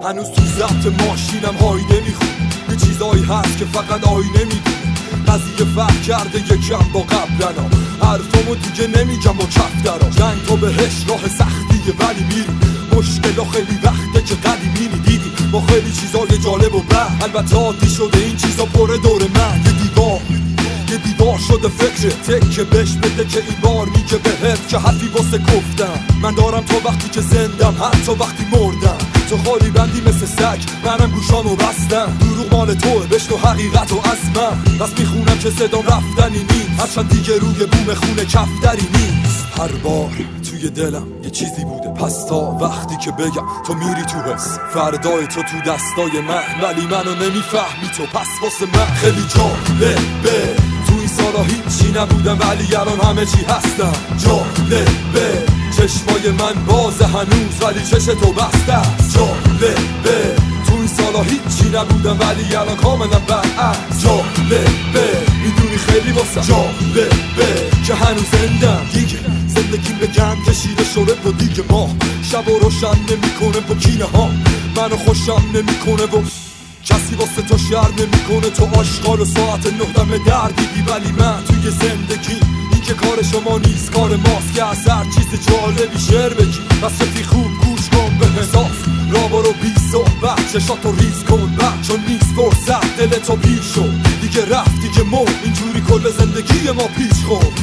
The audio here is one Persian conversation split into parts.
هنوز تو ضبط ماشینم هایده میخونه، یه چیزایی هست که فقط آینه میدونه. قضیه فرق کرده یکم با قبلنا، حرفامو دیگه نمیگم با کف درا. جنگ تو بهش راه سختیه ولی میریم، مشکلا خیلی وقته که قدیمی دیدیم. با خیلی چیزای جالب و بد، البته عادی شده این چیزا پره دور من. یه دیوار شده فکر تکه بهش بده که این بار میگه بهت که حرفی واسه گفتم. من دارم تا وقتی که زندم، حتی وقتی مردم. تو خالی بندی مثل سگ، منم گوشامو بستم. دروغ مال توه، بشنو حقیقت و از من. بس میخونم که صدام رفتنی نیست، هرچند دیگه روی بوم خونه کفتری نیست. هر بار توی دلم یه چیزی بوده، پس تا وقتی که بگم تو میری تو حس. فردای تو دستای من، ولی منو نمیفهمی تو، پس واسه من خیلی جالبه. تو این سالا هیچی نبودم ولی الان همه چی هستم. جالبه چشمای من باز هنوز ولی چش تو بسته است. جالبه تو این سالا هیچی نبودم ولی الان کاملا برعکس. جالبه میدونی خیلی واسه جالبه که هنوز زندم. دیگه زندگیم به گند کشیده شده و دیگه ما شب و روشن نمیکنه با کینه ها. منو خوشم نمیکنه و کسی واسه تو شر نمیکنه. تو آشغال و ساعت 9 دم دردیدی، ولی من توی زندگی این که کار شما نیست کار ماست که از هر چیز جالبی شعر بگی. پس رفی خوب گوش کن به حساس، را برو بی صحبت چشاتو ریز کن بد، چون نیست فرصت دلتو پیر شد. دیگه رفت دیگه مرد، اینجوری کل زندگی ما پیش خورد.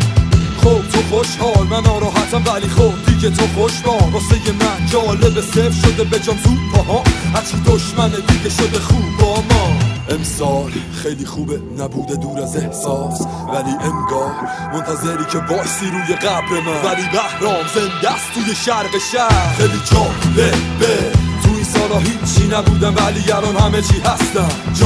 خب تو خوشحال من ناراحتم ولی خب دیگه تو خوشبال. واسه من جالب صفر شده به جام زود پاها، هرچی دشمنه دیگه شده خوب با ما. امسال خیلی خوبه نبوده دور از احساس، ولی انگار منتظری که باشی روی قبر من. ولی بهرام زنده است توی شرق شهر، خیلی جالبه. تو این سالا هیچی نبودم ولی الان همه چی هستم.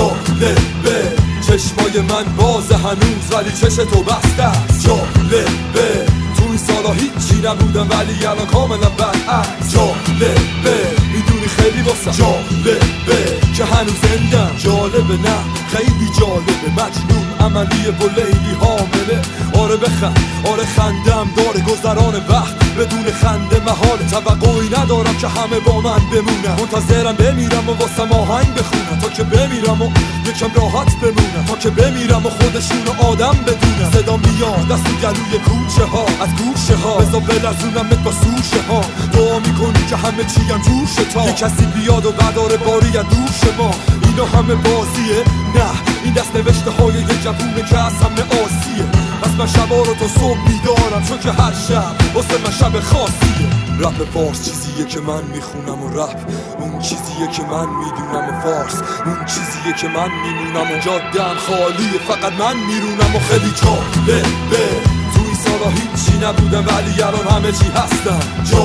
جالبه چشمای من باز هنوز ولی چش تو بسته است. جالبه تو این سالا هیچی نبودم ولی الان کاملا برعکس. جالبه میدونی خیلی واسه جالبه که هنوز زندم. جالبه نه خیلی جالبه، مجنون عملیه و لیلی حامله. آره بخند آره خندم داره گذران وقت، بدون خنده محال. توقعی ندارم که همه با من بمونن، منتظرم بمیرم و واسم آهنگ بخونم تا که بمیرم و یکم راحت بمونم. تا که بمیرم و خودشون آدم بدونم. صدا میاد از تو گلوی کوچه ها، از گوشه ها، بزا بلرزونمت با سوشه ها. دعا میکنی که همه چی هم توشه تا یه کسی بیاد و بداره باری از دوش ما. اینا همه بازیه؟ نه این دست نوشته های یه جوونه که از همه آسیه. پس من شبا رو تا صبح بیدارم، چون که هر شب واسه من شب خاصیه. رپ فارس چیزیه که من میخونم و رپ اون چیزیه که من میدونم و فارس اون چیزیه که من میمونم و جاده‌ام خالیه فقط من میرونم و خیلی جالبه. تو این سالا هیچی نبودم ولی الان همه چی هستم.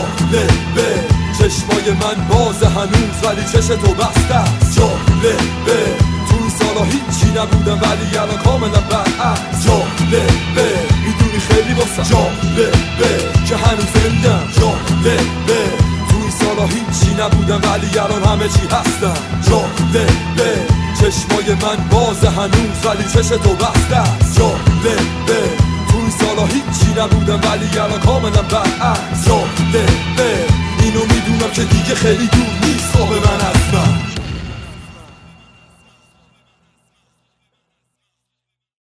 جالبه چشمای من باز هنوز ولی چش تو بسته است. جالبه تو این سالا هیچی نبودم ولی الان کاملا برعکس. جالبه میدونی خیلی واسه جالبه که هنوز زندم. جالبه تو این سالا هیچی نبودم ولی الان همه چی هستم. جالبه چشمای من باز هنوز ولی چش تو بسته است. جالبه تو این سالا هیچی نبودم ولی الان کاملا برعکس. جالبه اینو میدونم که دیگه خیلی دور نیست خواب من از من.